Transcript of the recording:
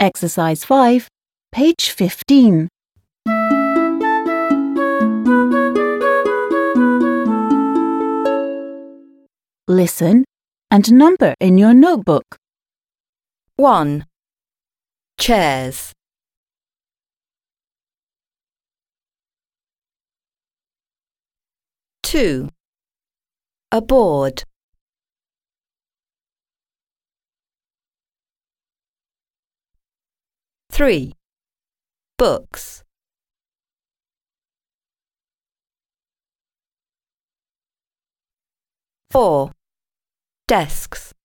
Exercise 5, page 15. Listen and number in your notebook. 1. Chairs. 2. A board. 3. Books. 4. Desks.